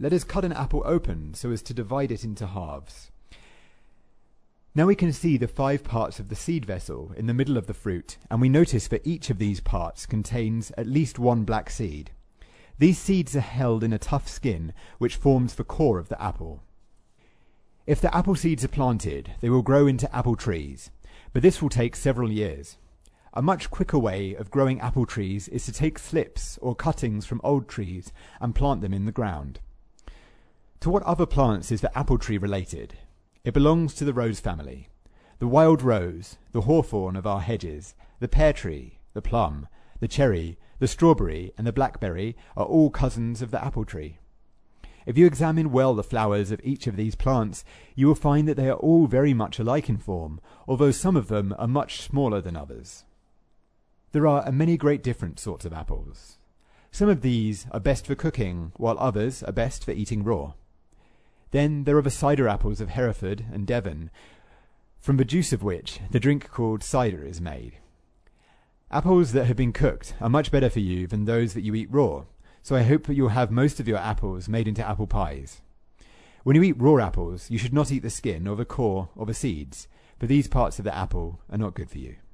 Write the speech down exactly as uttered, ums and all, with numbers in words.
Let us cut an apple open so as to divide it into halves. Now we can see the five parts of the seed vessel in the middle of the fruit, and we notice that each of these parts contains at least one black seed. These seeds are held in a tough skin, which forms the core of the apple. If the apple seeds are planted, they will grow into apple trees, but this will take several years. A much quicker way of growing apple trees is to take slips or cuttings from old trees and plant them in the ground. To what other plants is the apple tree related? It belongs to the rose family. The wild rose, the hawthorn of our hedges, the pear tree, the plum, the cherry, the strawberry, and the blackberry are all cousins of the apple tree. If you examine well the flowers of each of these plants, you will find that they are all very much alike in form, although some of them are much smaller than others. There are many great different sorts of apples. Some of these are best for cooking, while others are best for eating raw. Then there are the cider apples of Hereford and Devon, from the juice of which the drink called cider is made. Apples that have been cooked are much better for you than those that you eat raw, so I hope that you'll have most of your apples made into apple pies. When you eat raw apples, you should not eat the skin or the core or the seeds, for these parts of the apple are not good for you.